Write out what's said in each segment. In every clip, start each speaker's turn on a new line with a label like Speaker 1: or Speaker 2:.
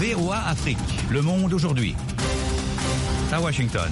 Speaker 1: VOA Afrique, le monde aujourd'hui. À Washington.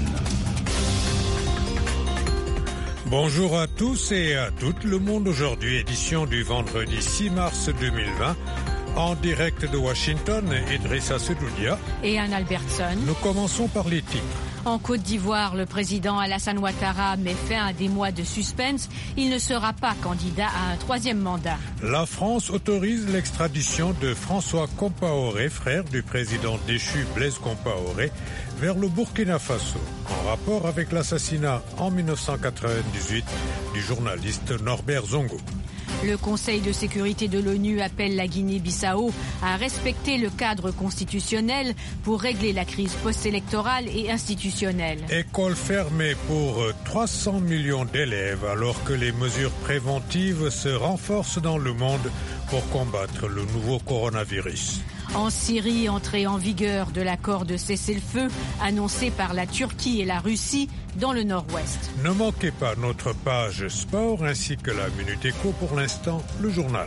Speaker 2: Bonjour à tous et à toutes. Le monde aujourd'hui, édition du vendredi 6 mars 2020. En direct de Washington, Idrissa Sedoudia
Speaker 3: et Anne Albertson.
Speaker 2: Nous commençons par les titres.
Speaker 3: En Côte d'Ivoire, le président Alassane Ouattara met fin à des mois de suspense. Il ne sera pas candidat à un troisième mandat.
Speaker 2: La France autorise l'extradition de François Compaoré, frère du président déchu Blaise Compaoré, vers le Burkina Faso, en rapport avec l'assassinat en 1998 du journaliste Norbert Zongo.
Speaker 3: Le Conseil de sécurité de l'ONU appelle la Guinée-Bissau à respecter le cadre constitutionnel pour régler la crise post-électorale et institutionnelle.
Speaker 2: École fermée pour 300 millions d'élèves alors que les mesures préventives se renforcent dans le monde pour combattre le nouveau coronavirus.
Speaker 3: En Syrie, entrée en vigueur de l'accord de cessez-le-feu annoncé par la Turquie et la Russie dans le nord-ouest.
Speaker 2: Ne manquez pas notre page sport ainsi que la Minute Éco. Pour l'instant, le journal.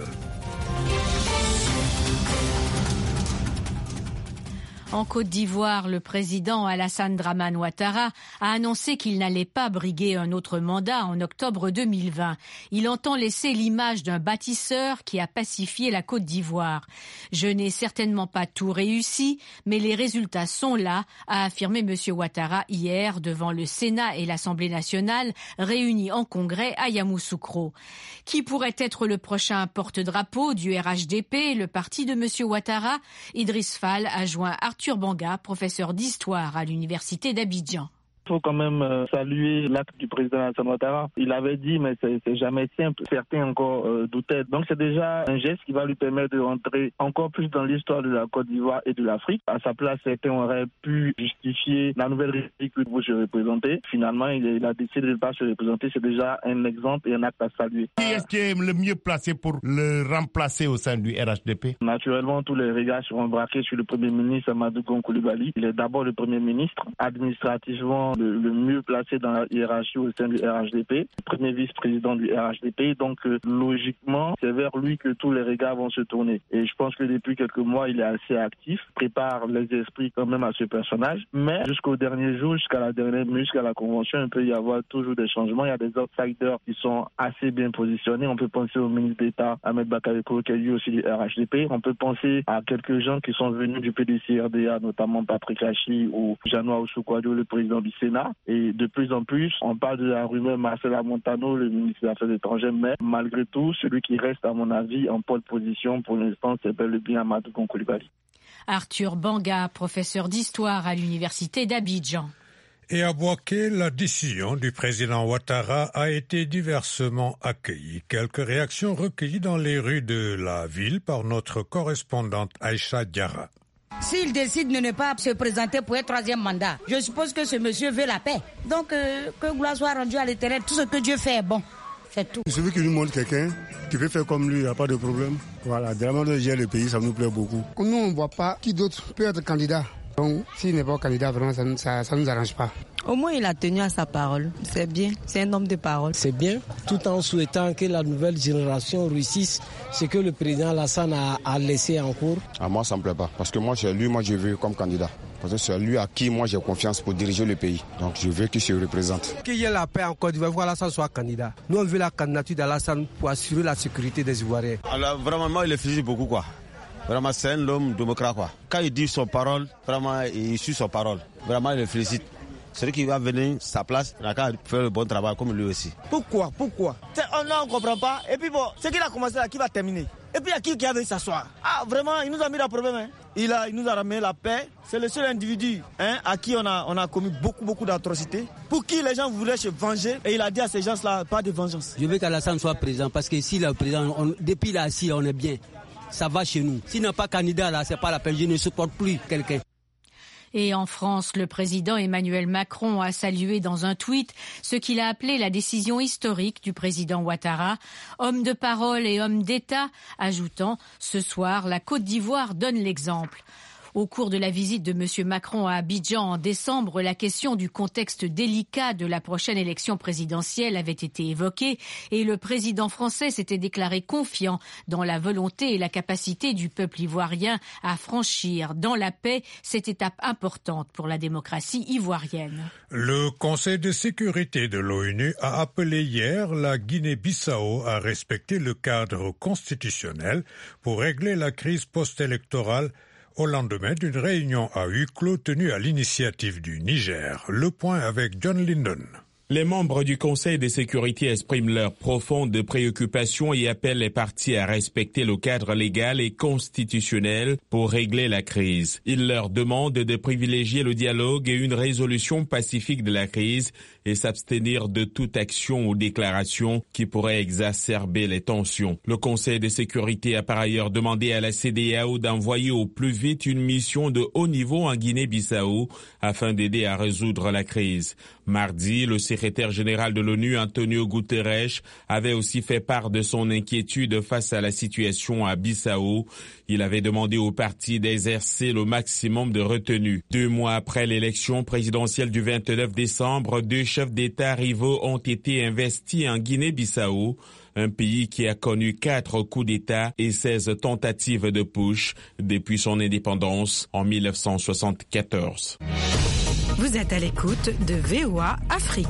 Speaker 3: En Côte d'Ivoire, le président Alassane Dramane Ouattara a annoncé qu'il n'allait pas briguer un autre mandat en octobre 2020. Il entend laisser l'image d'un bâtisseur qui a pacifié la Côte d'Ivoire. Je n'ai certainement pas tout réussi, mais les résultats sont là, a affirmé M. Ouattara hier devant le Sénat et l'Assemblée nationale réunis en congrès à Yamoussoukro. Qui pourrait être le prochain porte-drapeau du RHDP, le parti de M. Ouattara? Idriss Fall a joint Arthur Banga, professeur d'histoire à l'université d'Abidjan.
Speaker 4: Il faut quand même saluer l'acte du président Alassane Ouattara. Il avait dit, mais c'est jamais simple. Certains encore doutaient. Donc c'est déjà un geste qui va lui permettre de rentrer encore plus dans l'histoire de la Côte d'Ivoire et de l'Afrique. À sa place, certains auraient pu justifier la nouvelle république pour se représenter. Finalement, il a décidé de ne pas se représenter. C'est déjà un exemple et un acte à saluer.
Speaker 5: Qui est-ce qui est le mieux placé pour le remplacer au sein du RHDP?
Speaker 4: Naturellement, tous les regards seront braqués sur le Premier ministre Amadou Gon Coulibaly. Il est d'abord le Premier ministre. Administrativement, le mieux placé dans la hiérarchie au sein du RHDP, premier vice-président du RHDP. Donc, logiquement, c'est vers lui que tous les regards vont se tourner. Et je pense que depuis quelques mois, il est assez actif, prépare les esprits quand même à ce personnage. Mais jusqu'au dernier jour, jusqu'à la dernière minute, jusqu'à la convention, il peut y avoir toujours des changements. Il y a des outsiders qui sont assez bien positionnés. On peut penser au ministre d'État, Ahmed Bakayoko, qui est lui aussi du RHDP. On peut penser à quelques gens qui sont venus du PDC-RDA, notamment Patrick Hachi ou Jean-Noël Oussou-Kouadio, le président du Sénat. Et de plus en plus, on parle de la rumeur Marcela Montano, le ministre des Affaires étrangères, mais malgré tout, celui qui reste, à mon avis, en pole position pour l'instant, c'est bel et bien Amadou Gon Coulibaly.
Speaker 3: Arthur Banga, professeur d'histoire à l'université d'Abidjan.
Speaker 2: Et à Bouaké, la décision du président Ouattara a été diversement accueillie. Quelques réactions recueillies dans les rues de la ville par notre correspondante Aïcha Diarra.
Speaker 6: S'il décide de ne pas se présenter pour un troisième mandat, je suppose que ce monsieur veut la paix. Donc, que gloire soit rendue à l'Éternel, tout ce que Dieu fait est bon. C'est tout.
Speaker 7: Celui qui nous montre quelqu'un qui veut faire comme lui, il n'y a pas de problème. Voilà, vraiment de gérer le pays, ça nous plaît beaucoup.
Speaker 8: Nous, on ne voit pas qui d'autre peut être candidat. Donc, s'il n'est pas candidat, vraiment, ça ne nous arrange pas.
Speaker 9: Au moins, il a tenu à sa parole. C'est bien, c'est un homme de parole.
Speaker 10: C'est bien, tout en souhaitant que la nouvelle génération réussisse ce que le président Alassane a laissé en cours.
Speaker 11: À moi, ça ne me plaît pas. Parce que moi, c'est lui, je veux comme candidat. Parce que c'est lui à qui moi j'ai confiance pour diriger le pays. Donc je veux qu'il se représente.
Speaker 12: Qu'il y ait la paix en Côte d'Ivoire, Alassane soit candidat. Nous, on veut la candidature d'Alassane pour assurer la sécurité des Ivoiriens.
Speaker 13: Alors vraiment, moi, il le félicite beaucoup, quoi. Vraiment, c'est un homme démocrate, quoi. Quand il dit son parole, vraiment, il suit son parole. Vraiment, il le félicite. Celui qui va venir sa place, il a qu'à faire le bon travail comme lui aussi.
Speaker 12: Pourquoi
Speaker 14: on ne comprend pas. Et puis bon, ce qu'il a commencé là, qui va terminer. Et puis il y a qui avait s'asseoir. Ah, vraiment, il nous a mis le problème. Hein. Il nous a ramené la paix. C'est le seul individu à qui on a commis beaucoup d'atrocités. Pour qui les gens voulaient se venger. Et il a dit à ces gens-là, pas de vengeance.
Speaker 10: Je veux qu'Alassane soit président parce que s'il est président, depuis là, si on est bien. Ça va chez nous. S'il n'est pas candidat là, c'est pas la peine. Je ne supporte plus quelqu'un.
Speaker 3: Et en France, le président Emmanuel Macron a salué dans un tweet ce qu'il a appelé la décision historique du président Ouattara, homme de parole et homme d'État, ajoutant « Ce soir, la Côte d'Ivoire donne l'exemple ». Au cours de la visite de M. Macron à Abidjan en décembre, la question du contexte délicat de la prochaine élection présidentielle avait été évoquée et le président français s'était déclaré confiant dans la volonté et la capacité du peuple ivoirien à franchir dans la paix cette étape importante pour la démocratie ivoirienne.
Speaker 2: Le Conseil de sécurité de l'ONU a appelé hier la Guinée-Bissau à respecter le cadre constitutionnel pour régler la crise post-électorale au lendemain d'une réunion à huis clos tenue à l'initiative du Niger. Le point avec John Linden.
Speaker 15: Les membres du Conseil de sécurité expriment leur profonde préoccupation et appellent les parties à respecter le cadre légal et constitutionnel pour régler la crise. Ils leur demandent de privilégier le dialogue et une résolution pacifique de la crise et s'abstenir de toute action ou déclaration qui pourrait exacerber les tensions. Le Conseil de sécurité a par ailleurs demandé à la CEDEAO d'envoyer au plus vite une mission de haut niveau en Guinée-Bissau afin d'aider à résoudre la crise. Mardi, le secrétaire général de l'ONU, Antonio Guterres, avait aussi fait part de son inquiétude face à la situation à Bissau. Il avait demandé aux partis d'exercer le maximum de retenue. 2 mois après l'élection présidentielle du 29 décembre, 2 chefs d'État rivaux ont été investis en Guinée-Bissau, un pays qui a connu 4 coups d'État et 16 tentatives de putsch depuis son indépendance en 1974.
Speaker 16: Vous êtes à l'écoute de VOA Afrique.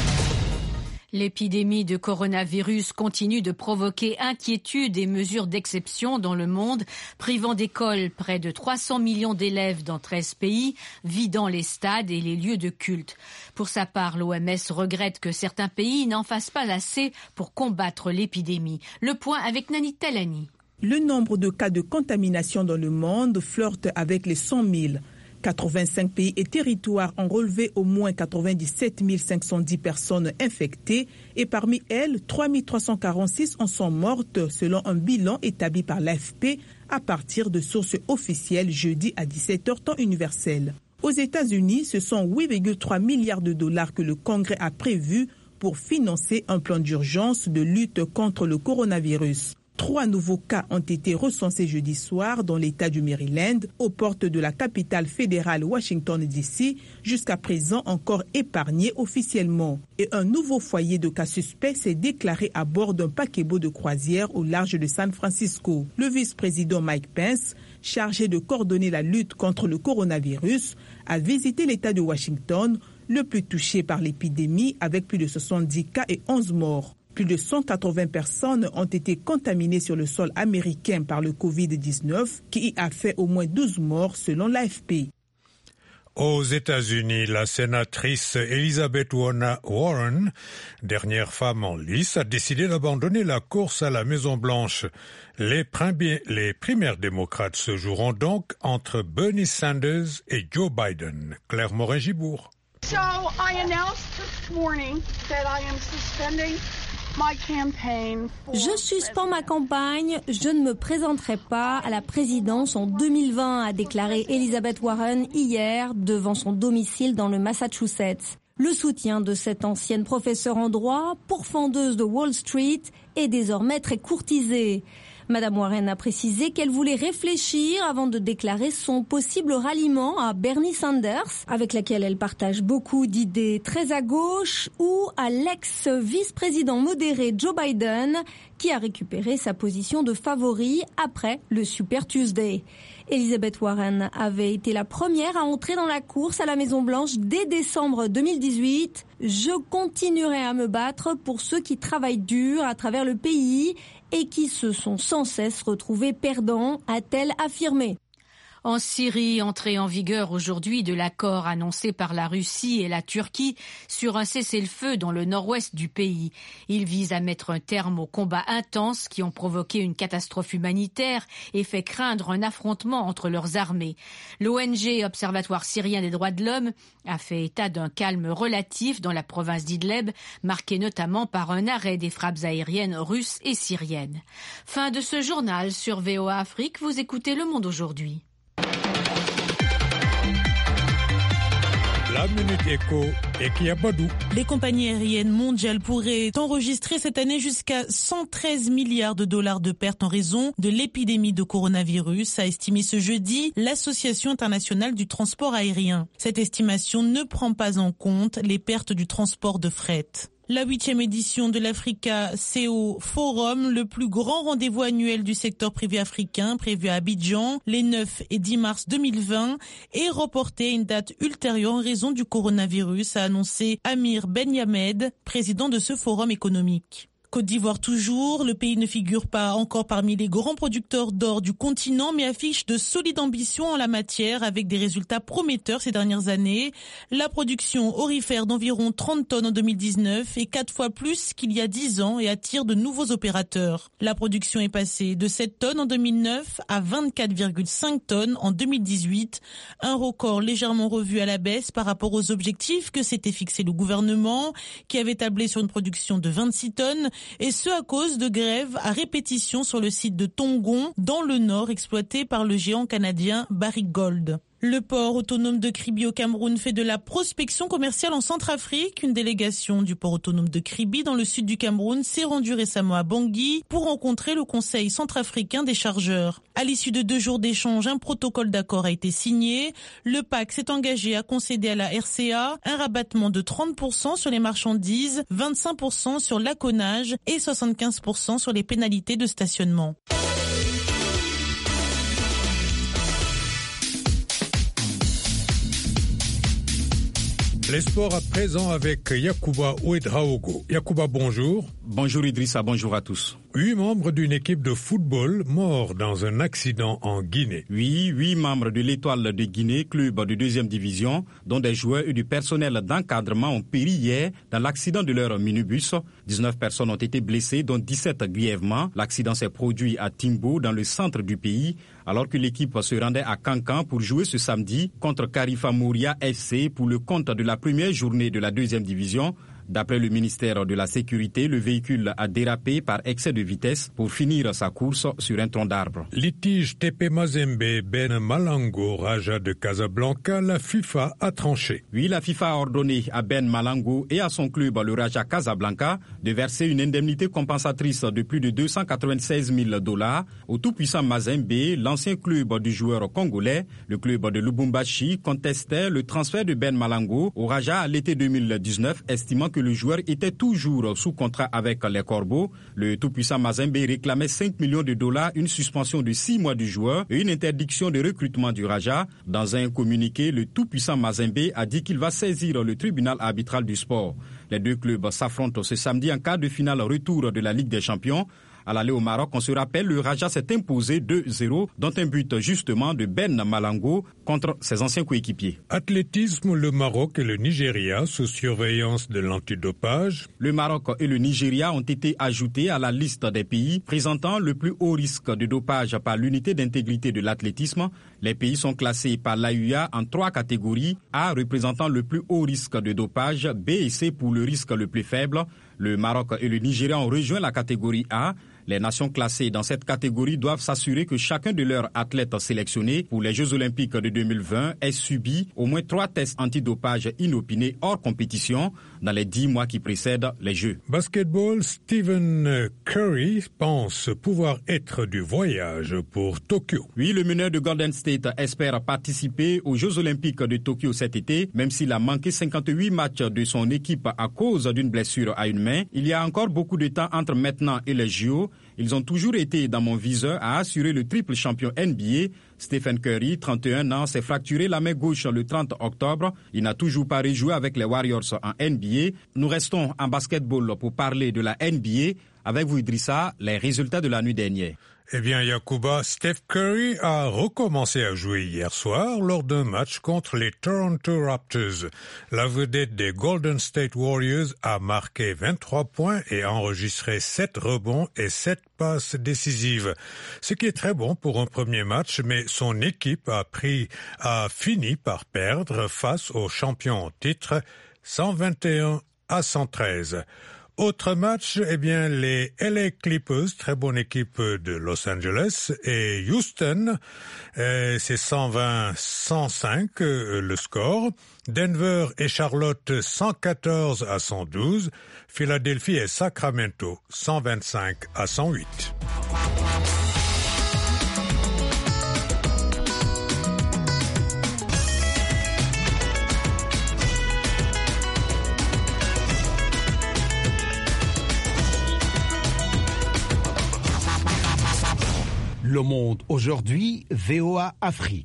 Speaker 3: L'épidémie de coronavirus continue de provoquer inquiétude et mesures d'exception dans le monde, privant d'école près de 300 millions d'élèves dans 13 pays, vidant les stades et les lieux de culte. Pour sa part, l'OMS regrette que certains pays n'en fassent pas assez pour combattre l'épidémie. Le point avec Nani Talani.
Speaker 17: Le nombre de cas de contamination dans le monde flirte avec les 100 000. 85 pays et territoires ont relevé au moins 97 510 personnes infectées et parmi elles, 3 346 en sont mortes selon un bilan établi par l'AFP à partir de sources officielles jeudi à 17h temps universel. Aux États-Unis, ce sont 8,3 milliards de dollars que le Congrès a prévu pour financer un plan d'urgence de lutte contre le coronavirus. 3 nouveaux cas ont été recensés jeudi soir dans l'État du Maryland, aux portes de la capitale fédérale Washington DC, jusqu'à présent encore épargné officiellement. Et un nouveau foyer de cas suspects s'est déclaré à bord d'un paquebot de croisière au large de San Francisco. Le vice-président Mike Pence, chargé de coordonner la lutte contre le coronavirus, a visité l'État de Washington, le plus touché par l'épidémie, avec plus de 70 cas et 11 morts. Plus de 180 personnes ont été contaminées sur le sol américain par le Covid-19, qui y a fait au moins 12 morts selon l'AFP.
Speaker 2: Aux États-Unis, la sénatrice Elizabeth Warren, dernière femme en lice, a décidé d'abandonner la course à la Maison-Blanche. Les primaires démocrates se joueront donc entre Bernie Sanders et Joe Biden. Claire Morin-Gibourg.
Speaker 18: So I announced this morning that I am suspending
Speaker 19: Je suspends ma campagne, je ne me présenterai pas à la présidence en 2020, a déclaré Elizabeth Warren hier devant son domicile dans le Massachusetts. Le soutien de cette ancienne professeure en droit, pourfendeuse de Wall Street, est désormais très courtisé. Madame Warren a précisé qu'elle voulait réfléchir avant de déclarer son possible ralliement à Bernie Sanders, avec laquelle elle partage beaucoup d'idées très à gauche, ou à l'ex-vice-président modéré Joe Biden, qui a récupéré sa position de favori après le Super Tuesday. Elizabeth Warren avait été la première à entrer dans la course à la Maison-Blanche dès décembre 2018. « Je continuerai à me battre pour ceux qui travaillent dur à travers le pays et qui se sont sans cesse retrouvés perdants », a-t-elle affirmé.
Speaker 3: En Syrie, entrée en vigueur aujourd'hui de l'accord annoncé par la Russie et la Turquie sur un cessez-le-feu dans le nord-ouest du pays. Il vise à mettre un terme aux combats intenses qui ont provoqué une catastrophe humanitaire et fait craindre un affrontement entre leurs armées. L'ONG Observatoire syrien des droits de l'homme a fait état d'un calme relatif dans la province d'Idleb, marqué notamment par un arrêt des frappes aériennes russes et syriennes. Fin de ce journal sur VOA Afrique. Vous écoutez Le Monde aujourd'hui.
Speaker 2: La minute Echo et Kiabadou.
Speaker 20: Les compagnies aériennes mondiales pourraient enregistrer cette année jusqu'à 113 milliards de dollars de pertes en raison de l'épidémie de coronavirus, a estimé ce jeudi l'Association internationale du transport aérien. Cette estimation ne prend pas en compte les pertes du transport de fret. La 8e édition de l'Africa CEO Forum, le plus grand rendez-vous annuel du secteur privé africain, prévu à Abidjan les 9 et 10 mars 2020, est reporté à une date ultérieure en raison du coronavirus, a annoncé Amir Ben Yamed, président de ce forum économique. Côte d'Ivoire toujours, le pays ne figure pas encore parmi les grands producteurs d'or du continent, mais affiche de solides ambitions en la matière avec des résultats prometteurs ces dernières années. La production aurifère d'environ 30 tonnes en 2019 est 4 fois plus qu'il y a 10 ans et attire de nouveaux opérateurs. La production est passée de 7 tonnes en 2009 à 24,5 tonnes en 2018, un record légèrement revu à la baisse par rapport aux objectifs que s'était fixé le gouvernement qui avait tablé sur une production de 26 tonnes. Et ce à cause de grèves à répétition sur le site de Tongon, dans le nord, exploité par le géant canadien Barrick Gold. Le port autonome de Kribi au Cameroun fait de la prospection commerciale en Centrafrique. Une délégation du port autonome de Kribi dans le sud du Cameroun s'est rendue récemment à Bangui pour rencontrer le Conseil centrafricain des chargeurs. À l'issue de 2 jours d'échange, un protocole d'accord a été signé. Le PAC s'est engagé à concéder à la RCA un rabattement de 30% sur les marchandises, 25% sur l'acconnage et 75% sur les pénalités de stationnement.
Speaker 2: Les sports à présent avec Yacouba Ouedraogo. Yacouba, bonjour.
Speaker 21: Bonjour Idrissa, bonjour à tous.
Speaker 2: 8 membres d'une équipe de football morts dans un accident en Guinée.
Speaker 21: Oui, 8 membres de l'Étoile de Guinée, club de 2e division, dont des joueurs et du personnel d'encadrement ont péri hier dans l'accident de leur minibus. 19 personnes ont été blessées, dont 17 grièvement. L'accident s'est produit à Timbo, dans le centre du pays, alors que l'équipe se rendait à Kankan pour jouer ce samedi contre Karifa Mouria FC pour le compte de la première journée de la 2e division. D'après le ministère de la Sécurité, le véhicule a dérapé par excès de vitesse pour finir sa course sur un tronc d'arbre.
Speaker 2: Litige TP Mazembe Ben Malango Raja de Casablanca, la FIFA a tranché.
Speaker 21: Oui, la FIFA a ordonné à Ben Malango et à son club, le Raja Casablanca, de verser une indemnité compensatrice de plus de $296 000 au tout-puissant Mazembe, l'ancien club du joueur congolais. Le club de Lubumbashi contestait le transfert de Ben Malango au Raja à l'été 2019, estimant que le joueur était toujours sous contrat avec les Corbeaux. Le tout-puissant Mazembe réclamait $5 millions, une suspension de 6 mois du joueur et une interdiction de recrutement du Raja. Dans un communiqué, le tout-puissant Mazembe a dit qu'il va saisir le tribunal arbitral du sport. Les 2 clubs s'affrontent ce samedi en quart de finale retour de la Ligue des Champions. À l'aller au Maroc, on se rappelle, le Raja s'est imposé 2-0, dont un but justement de Ben Malango contre ses anciens coéquipiers.
Speaker 2: Athlétisme, le Maroc et le Nigeria sous surveillance de l'antidopage.
Speaker 21: Le Maroc et le Nigeria ont été ajoutés à la liste des pays présentant le plus haut risque de dopage par l'unité d'intégrité de l'athlétisme. Les pays sont classés par l'AUA en 3 catégories. A représentant le plus haut risque de dopage, B et C pour le risque le plus faible. Le Maroc et le Nigeria ont rejoint la catégorie A. Les nations classées dans cette catégorie doivent s'assurer que chacun de leurs athlètes sélectionnés pour les Jeux Olympiques de 2020 ait subi au moins 3 tests antidopage inopinés hors compétition dans les 10 mois qui précèdent les Jeux.
Speaker 2: Basketball, Stephen Curry pense pouvoir être du voyage pour Tokyo.
Speaker 21: Oui, le meneur de Golden State espère participer aux Jeux Olympiques de Tokyo cet été, même s'il a manqué 58 matchs de son équipe à cause d'une blessure à une main. Il y a encore beaucoup de temps entre maintenant et les JO. Ils ont toujours été dans mon viseur à assurer le triple champion NBA. Stephen Curry, 31 ans, s'est fracturé la main gauche le 30 octobre. Il n'a toujours pas rejoué avec les Warriors en NBA. Nous restons en basketball pour parler de la NBA. Avec vous, Idrissa, les résultats de la nuit dernière.
Speaker 2: Eh bien, Yacouba, Steph Curry a recommencé à jouer hier soir lors d'un match contre les Toronto Raptors. La vedette des Golden State Warriors a marqué 23 points et enregistré 7 rebonds et 7 passes décisives. Ce qui est très bon pour un premier match, mais son équipe a fini par perdre face aux champions en titre 121-113. Autre match, les LA Clippers, très bonne équipe de Los Angeles, et Houston, c'est 120-105 le score. Denver et Charlotte, 114-112. Philadelphie et Sacramento, 125-108.
Speaker 1: Le Monde aujourd'hui, VOA Afrique.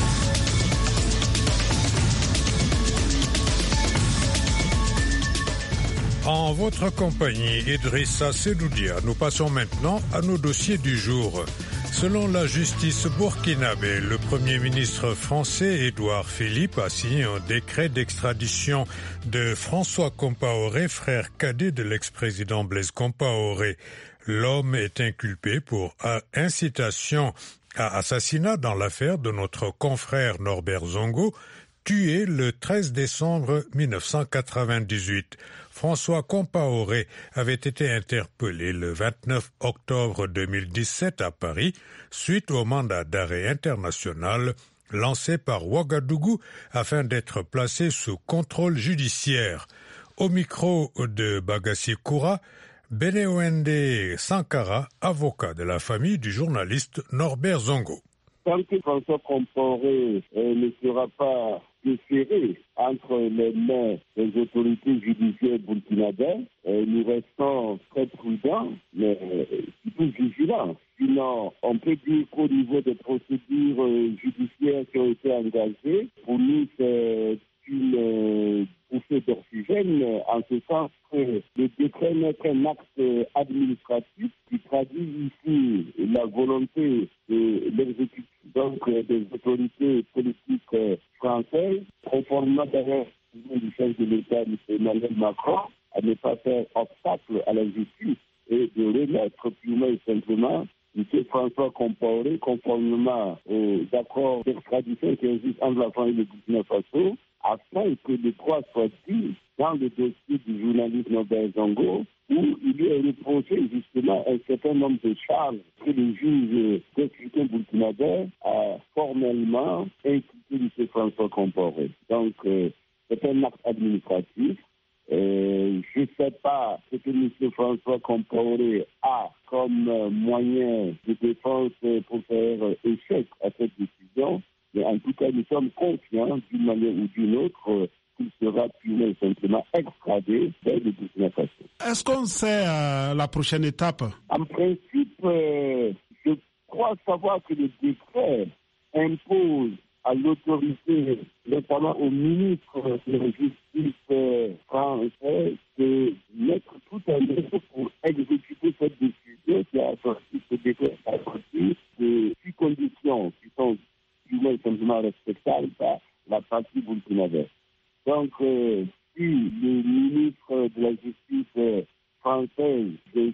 Speaker 2: En votre compagnie, Idrissa Sedoudia, nous passons maintenant à nos dossiers du jour. Selon la justice burkinabé, le Premier ministre français Édouard Philippe a signé un décret d'extradition de François Compaoré, frère cadet de l'ex-président Blaise Compaoré. L'homme est inculpé pour incitation à assassinat dans l'affaire de notre confrère Norbert Zongo, tué le 13 décembre 1998. François Compaoré avait été interpellé le 29 octobre 2017 à Paris suite au mandat d'arrêt international lancé par Ouagadougou afin d'être placé sous contrôle judiciaire. Au micro de Bagassi Koura, Benewende Sankara, avocat de la famille du journaliste Norbert Zongo.
Speaker 22: Tant que François Compaoré ne sera pas déféré entre les mains des autorités judiciaires burkinabées, nous restons très prudents, mais surtout vigilants. Sinon, on peut dire qu'au niveau des procédures judiciaires qui ont été engagées, pour nous, c'est une bouffée d'oxygène, en ce sens que le décret n'est qu'un acte administratif qui traduit ici la volonté de l'exécutif, donc des autorités politiques françaises, conformément d'ailleurs du chef de l'État, M. Emmanuel Macron, à ne pas faire obstacle à la justice et de remettre purement et simplement M. François Compaoré, conformément aux accords d'extradition qui existent entre la France et le Burkina Faso, afin que le droit soit dit dans le dossier du journaliste Norbert Zongo, où il lui est reproché justement un certain nombre de charges que le juge d'instruction burkinabé a formellement impliqué M. François Compaoré. Donc, c'est un acte administratif. Je ne sais pas ce que M. François Compaoré a comme moyen de défense pour faire échec à cette décision. Mais en tout cas, nous sommes confiants d'une manière ou d'une autre qu'il sera purement et simplement extradé vers le Burkina Faso.
Speaker 23: Est-ce qu'on sait la prochaine étape?
Speaker 22: En principe, je crois savoir que le décret impose à l'autorité, notamment au ministre de la Justice français, de mettre tout en œuvre pour exécuter cette décision qui a sorti ce décret à sortir de 6 conditions qui sont simplement respectable par la partie burkinabé. Donc, si le ministre de la Justice française est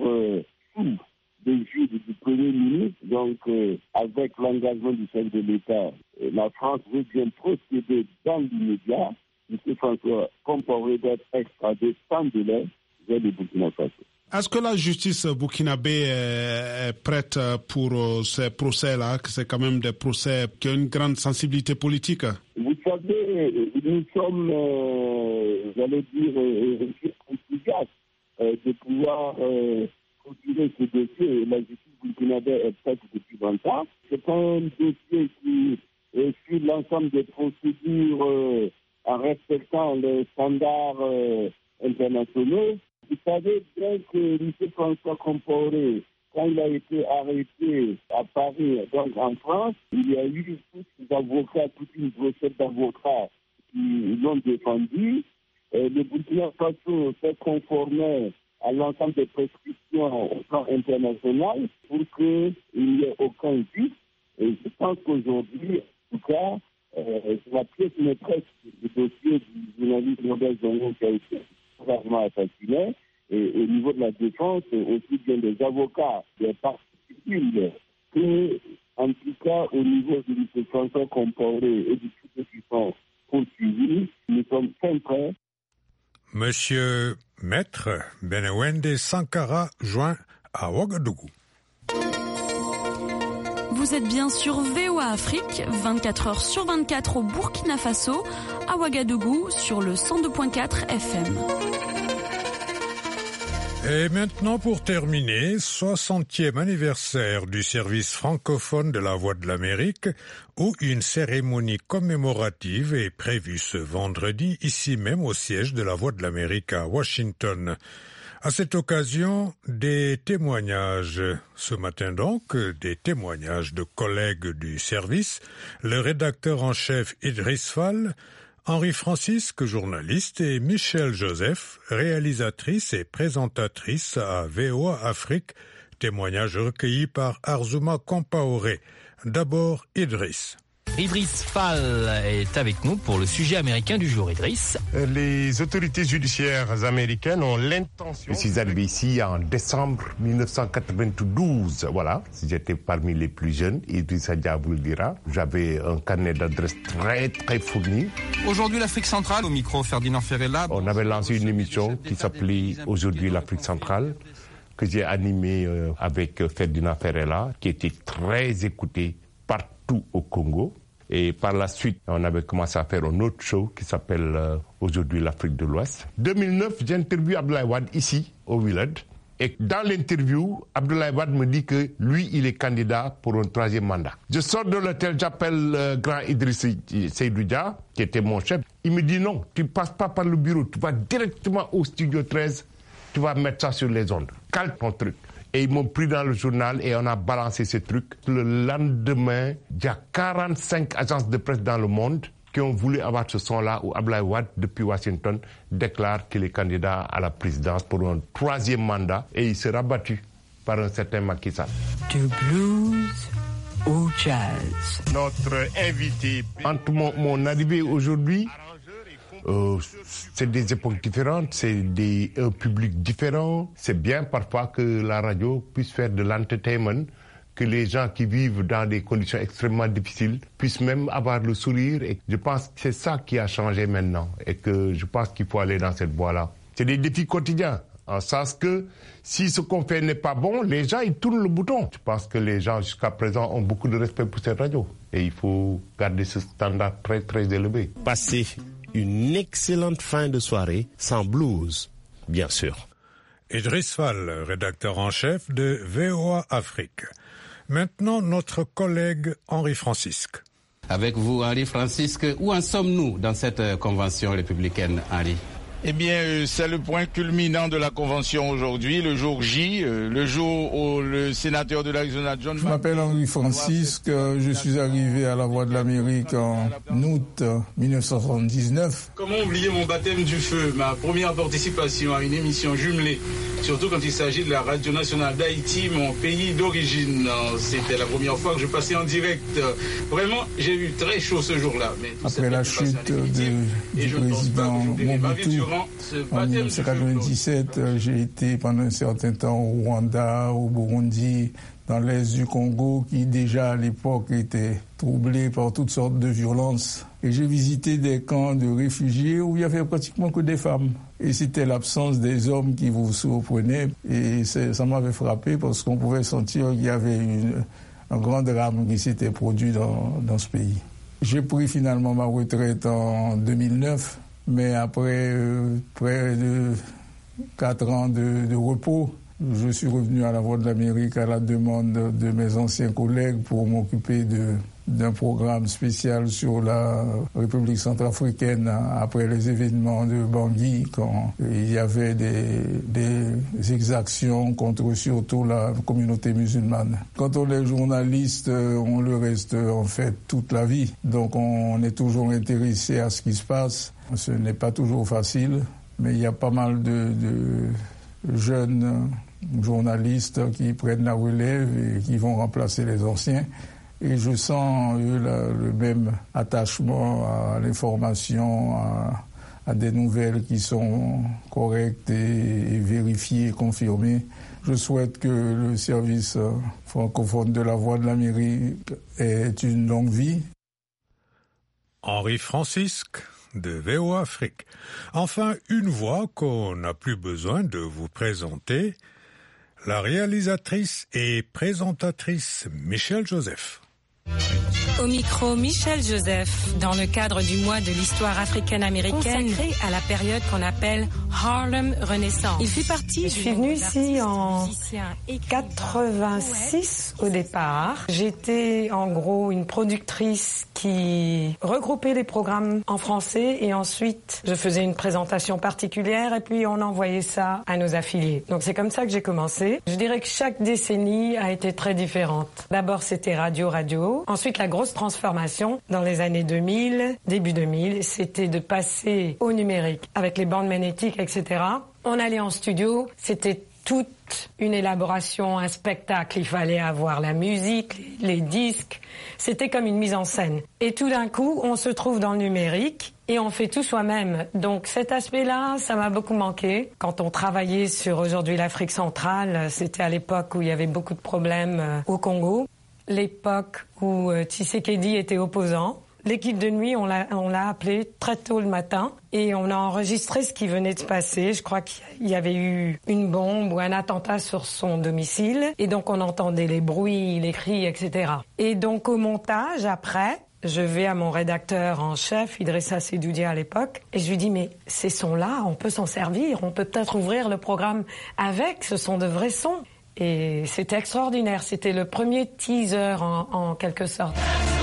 Speaker 22: sous les juges du Premier ministre, donc avec l'engagement du chef de l'État, la France veut bien procéder dans l'immédiat. M. François Compaoré doit être extradé sans délai vers le Burkina Faso.
Speaker 23: Est-ce que la justice burkinabé est prête pour ces procès-là? C'est quand même des procès qui ont une grande sensibilité politique.
Speaker 22: Vous savez, nous sommes, j'allais dire, enthousiastes de pouvoir continuer ce dossier. La justice burkinabé est prête depuis longtemps. C'est un dossier qui suit l'ensemble des procédures en respectant les standards internationaux. Vous savez bien que M. François Compaoré, quand il a été arrêté à Paris, donc en France, il y a eu tous les avocats, toute une brochette d'avocats qui l'ont défendu. Le Burkina Faso s'est conformé à l'ensemble des prescriptions au plan international pour qu'il n'y ait aucun vice. Et je pense qu'aujourd'hui, en tout cas, c'est la pièce maîtresse du dossier du journaliste Norbert Zongo qui a été gravement assassiné, et au niveau de la défense, aussi bien des avocats, des parties civiles, que, en tout cas, au niveau de M. François Compaoré et de tous ceux qui sont poursuivis, nous sommes très prêts.
Speaker 2: Monsieur Maître Benewende Sankara joint à Ouagadougou.
Speaker 4: Vous êtes bien sur VOA Afrique, 24 heures sur 24 au Burkina Faso, à Ouagadougou sur le 102.4 FM.
Speaker 2: Et maintenant, pour terminer, 60e anniversaire du service francophone de la Voix de l'Amérique, où une cérémonie commémorative est prévue ce vendredi, ici même au siège de la Voix de l'Amérique à Washington. À cette occasion, des témoignages. Ce matin donc, des témoignages de collègues du service, le rédacteur en chef Idriss Fall, Henri Francisque, journaliste, et Michel Joseph, réalisatrice et présentatrice à VOA Afrique, témoignage recueilli par Arzouma Compaoré. D'abord, Idriss.
Speaker 5: Idriss Fall est avec nous pour le sujet américain du jour. Idriss.
Speaker 6: Les autorités judiciaires américaines ont l'intention... Je suis arrivé ici en décembre 1992. Voilà, j'étais parmi les plus jeunes. Idriss Adja vous le dira. J'avais un carnet d'adresses très fourni.
Speaker 5: Aujourd'hui, l'Afrique centrale, au micro Ferdinand Ferrella.
Speaker 6: On avait lancé une émission qui s'appelait Aujourd'hui l'Afrique centrale, que j'ai animée avec Ferdinand Ferrella, qui était très écoutée partout au Congo. Et par la suite, on avait commencé à faire un autre show qui s'appelle Aujourd'hui l'Afrique de l'Ouest. 2009, j'ai interviewé Abdoulaye Wade ici, au Village. Et dans l'interview, Abdoulaye Wade me dit que lui, il est candidat pour un 3e mandat. Je sors de l'hôtel, j'appelle grand Idriss Seydou Dia, qui était mon chef. Il me dit non, tu ne passes pas par le bureau, tu vas directement au studio 13, tu vas mettre ça sur les ondes. Calme ton truc. Et ils m'ont pris dans le journal et on a balancé ces trucs. Le lendemain, il y a 45 agences de presse dans le monde qui ont voulu avoir ce son-là où Abdoulaye Wade, depuis Washington, déclare qu'il est candidat à la présidence pour un 3e mandat et il sera battu par un certain Macky Sall.
Speaker 24: Du blues au jazz.
Speaker 6: Notre invité... Entre mon arrivée aujourd'hui... c'est des époques différentes, c'est un public différent. C'est bien parfois que la radio puisse faire de l'entertainment, que les gens qui vivent dans des conditions extrêmement difficiles puissent même avoir le sourire. Et je pense que c'est ça qui a changé maintenant et que je pense qu'il faut aller dans cette voie-là. C'est des défis quotidiens, en sens que si ce qu'on fait n'est pas bon, les gens ils tournent le bouton. Je pense que les gens jusqu'à présent ont beaucoup de respect pour cette radio et il faut garder ce standard très élevé.
Speaker 25: Passer une excellente fin de soirée, sans blues, bien sûr.
Speaker 2: Idriss Fall, rédacteur en chef de VOA Afrique. Maintenant, notre collègue Henri Francisque.
Speaker 5: Avec vous, Henri Francisque, où en sommes-nous dans cette convention républicaine, Henri ?
Speaker 26: Eh bien, c'est le point culminant de la convention aujourd'hui, le jour J, le jour où le sénateur de l'Arizona, John...
Speaker 27: Je m'appelle Henri Francisque, je suis arrivé à la Voix de l'Amérique en août 1979.
Speaker 26: Comment oublier mon baptême du feu, ma première participation à une émission jumelée, surtout quand il s'agit de la Radio Nationale d'Haïti, mon pays d'origine. C'était la première fois que je passais en direct. Vraiment, j'ai eu très chaud ce jour-là. Mais
Speaker 27: après la chute du président Mobutu, en 1997, j'ai été pendant un certain temps au Rwanda, au Burundi, dans l'est du Congo, qui déjà à l'époque était troublé par toutes sortes de violences. Et j'ai visité des camps de réfugiés où il n'y avait pratiquement que des femmes. Et c'était l'absence des hommes qui vous surprenait. Et ça m'avait frappé parce qu'on pouvait sentir qu'il y avait un grand drame qui s'était produit dans ce pays. J'ai pris finalement ma retraite en 2009. Mais après près de 4 ans de repos, je suis revenu à la Voix de l'Amérique à la demande de mes anciens collègues pour m'occuper d'un programme spécial sur la République centrafricaine après les événements de Bangui, quand il y avait des exactions contre surtout la communauté musulmane. Quand on est journaliste, on le reste en fait toute la vie. Donc on est toujours intéressé à ce qui se passe. Ce n'est pas toujours facile, mais il y a pas mal de jeunes journalistes qui prennent la relève et qui vont remplacer les anciens. Et je sens le même attachement à l'information, à des nouvelles qui sont correctes et vérifiées, confirmées. Je souhaite que le service francophone de la Voix de l'Amérique ait une longue vie.
Speaker 2: Henri Francisque, de VOA Afrique. Enfin, une voix qu'on n'a plus besoin de vous présenter, la réalisatrice et présentatrice Michel Joseph.
Speaker 16: Au micro, Michel Joseph, dans le cadre du mois de l'histoire africaine-américaine consacré à la période qu'on appelle Harlem Renaissance.
Speaker 7: Il fait partie. Je suis venue ici en 86 au départ. J'étais en gros une productrice qui regroupait les programmes en français et ensuite je faisais une présentation particulière et puis on envoyait ça à nos affiliés. Donc c'est comme ça que j'ai commencé. Je dirais que chaque décennie a été très différente. D'abord c'était radio. Ensuite la grosse transformation dans les années 2000, début 2000, c'était de passer au numérique avec les bandes magnétiques, etc. On allait en studio, c'était toute une élaboration, un spectacle. Il fallait avoir la musique, les disques. C'était comme une mise en scène. Et tout d'un coup, on se trouve dans le numérique et on fait tout soi-même. Donc cet aspect-là, ça m'a beaucoup manqué. Quand on travaillait sur aujourd'hui l'Afrique centrale, c'était à l'époque où il y avait beaucoup de problèmes au Congo. L'époque où Tshisekedi était opposant. L'équipe de nuit, on l'a appelé très tôt le matin et on a enregistré ce qui venait de se passer. Je crois qu'il y avait eu une bombe ou un attentat sur son domicile et donc on entendait les bruits, les cris, etc. Et donc au montage, après, je vais à mon rédacteur en chef, Idrissa Sedoudia à l'époque, et je lui dis mais ces sons-là, on peut s'en servir, on peut peut-être ouvrir le programme avec, ce sont de vrais sons. Et c'était extraordinaire, c'était le premier teaser en quelque sorte.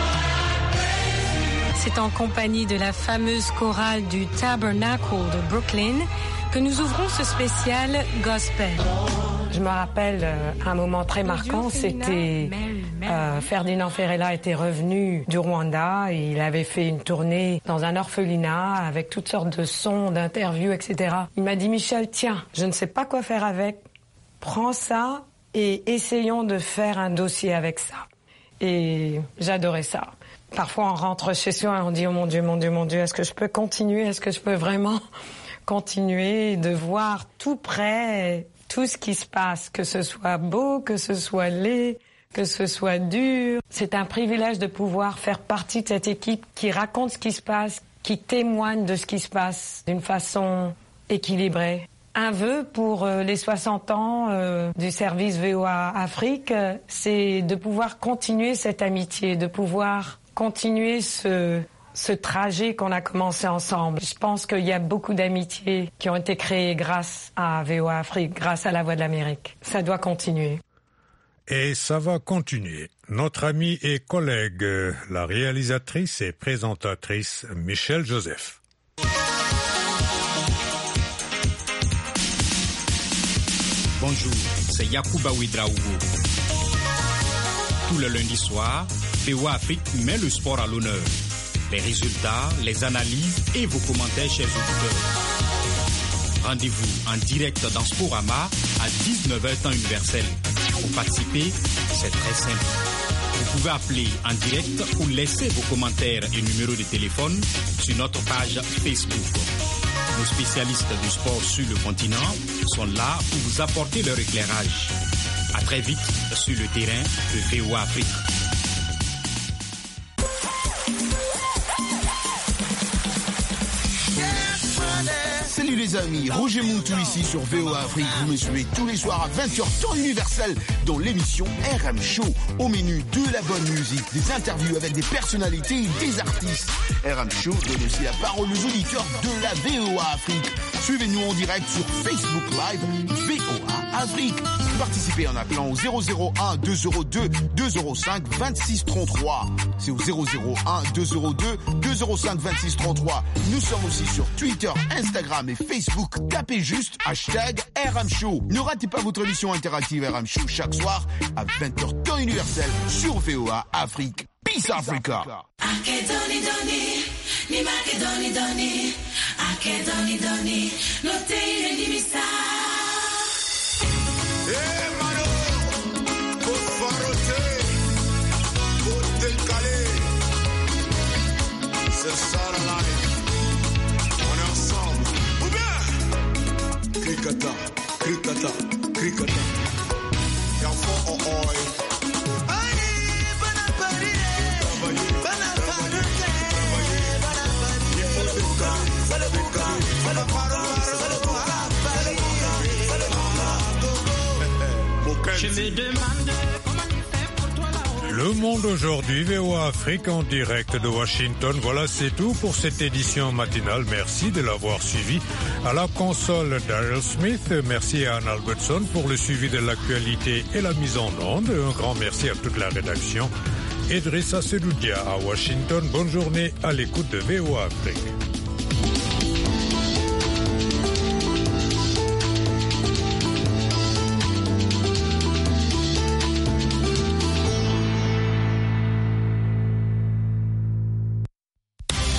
Speaker 16: C'est en compagnie de la fameuse chorale du Tabernacle de Brooklyn que nous ouvrons ce spécial gospel.
Speaker 7: Je me rappelle un moment très marquant, c'était Ferdinand Ferrella était revenu du Rwanda et il avait fait une tournée dans un orphelinat avec toutes sortes de sons, d'interviews, etc. Il m'a dit Michel, tiens, je ne sais pas quoi faire avec. Prends ça et essayons de faire un dossier avec ça. Et j'adorais ça. Parfois, on rentre chez soi et on dit « Oh mon Dieu, mon Dieu, mon Dieu, est-ce que je peux continuer? Est-ce que je peux vraiment continuer de voir tout près tout ce qui se passe, que ce soit beau, que ce soit laid, que ce soit dur ?» C'est un privilège de pouvoir faire partie de cette équipe qui raconte ce qui se passe, qui témoigne de ce qui se passe d'une façon équilibrée. Un vœu pour les 60 ans du service VOA Afrique, c'est de pouvoir continuer cette amitié, de pouvoir continuer ce trajet qu'on a commencé ensemble. Je pense qu'il y a beaucoup d'amitiés qui ont été créées grâce à VOA Afrique, grâce à La Voix de l'Amérique. Ça doit continuer.
Speaker 2: Et ça va continuer. Notre amie et collègue, la réalisatrice et présentatrice Michel Joseph.
Speaker 21: Bonjour, c'est Yacouba Ouedraogo. Tout le lundi soir, VOA Afrique met le sport à l'honneur. Les résultats, les analyses et vos commentaires, chers auditeurs. Rendez-vous en direct dans Sporama à 19h temps universel. Pour participer, c'est très simple. Vous pouvez appeler en direct ou laisser vos commentaires et numéros de téléphone sur notre page Facebook. Nos spécialistes du sport sur le continent sont là pour vous apporter leur éclairage. À très vite sur le terrain de VOA Afrique.
Speaker 8: Salut les amis, Roger Moutou ici sur VOA Afrique. Vous me suivez tous les soirs à 20h temps universel dans l'émission RM Show. Au menu de la bonne musique, des interviews avec des personnalités et des artistes. RM Show donne aussi la parole aux auditeurs de la VOA Afrique. Suivez-nous en direct sur Facebook Live VOA Afrique. Participez en appelant au 001 202 205 26 33. C'est au 001 202 205 26 33. Nous sommes aussi sur Twitter, Instagram et Facebook. Tapez juste #RM Show. Ne ratez pas votre émission interactive RM Show chaque soir à 20h temps universel sur VOA Afrique. Peace Africa.
Speaker 9: C'est ça la life. On est ensemble. Ou bien Krikata, Krikata, Krikata. Y'a fort en oi. Bana
Speaker 2: Le Monde aujourd'hui, VOA Afrique en direct de Washington. Voilà, c'est tout pour cette édition matinale. Merci de l'avoir suivi. À la console, Daryl Smith. Merci à Anne Albertson pour le suivi de l'actualité et la mise en onde. Un grand merci à toute la rédaction. Idrissa Sedoudia à Washington. Bonne journée à l'écoute de VOA Afrique.